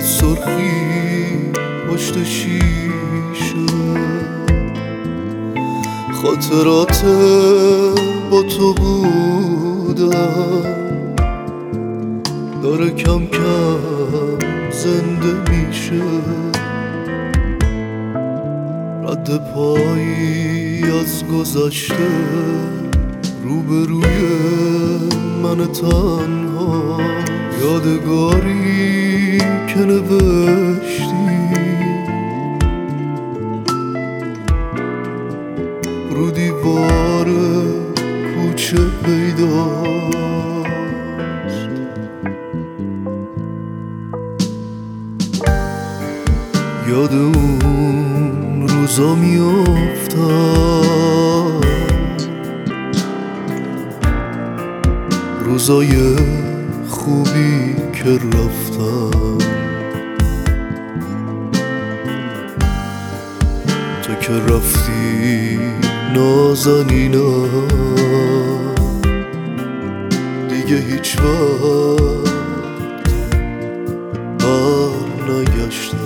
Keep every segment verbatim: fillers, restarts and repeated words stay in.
سرخی پشت شیشه، خاطرات با تو بودم داره کم کم زنده میشه. رد پایی از گذشته روبروی من تنها، یادگاری که نوشتی رو دیوار کوچه پیداست. یاد اون روزا میافتم، روزای خوبی که رفتم، تو که رفتی نازنینم دیگه هیچ وقت بر نگشتم.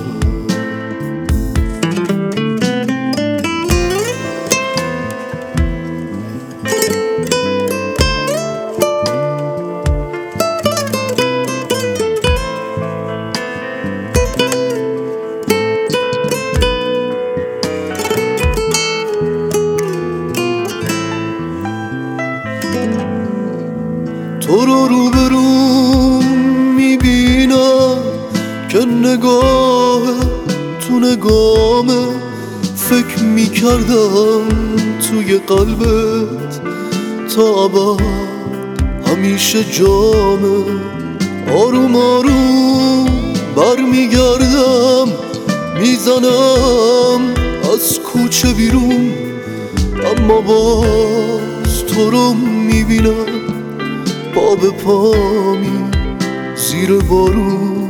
تو رو روبروم میبینم که نگاه تو نگامه، فکر میکردم توی قلبت تا ابد همیشه جامه. آروم آروم برمیگردم میزنم از کوچه بیرون، اما باز تو رو میبینم پا به پامی زیر بارون.